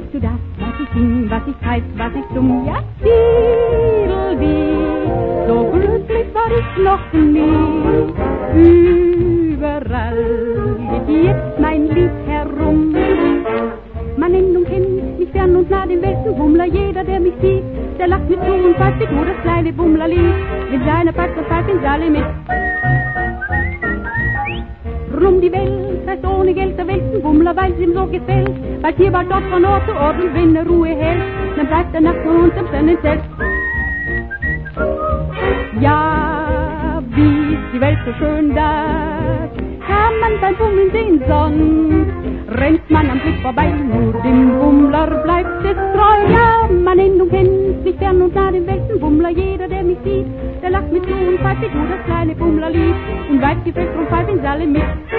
Weißt du das, was ich sing, was ich heiß, was ich dumm? Ja, Fiedel, so glücklich war ich noch nie. Überall geht jetzt mein Lied herum. Man nennt und kennt mich fern und nah dem Weltenbummler. Jeder, der mich sieht, der lacht mit zu und pfeift sich nur das kleine Bummlerlied. Mit seiner Pack und pfeift ins alle mit. Rum die Welt reist ohne Geld der Weltenbummler, weil es ihm so gefällt. Weil hier bald dort von Ort zu Ort und wenn er Ruhe hält, dann bleibt er nachts nur unterm Sternenzelt. Ja, wie ist die Welt so schön, das kann man beim Bummeln sehen, sonst rennt man am Blick vorbei, nur dem Bummler bleibt es treu. Ja, man nennt und kennt mich fern und nah dem Weltenbummler. Jeder, der mich sieht, der lacht mit zu und pfeift sich nur das kleine Bummlerlied und weicht die Fest und pfeift ins alle mit.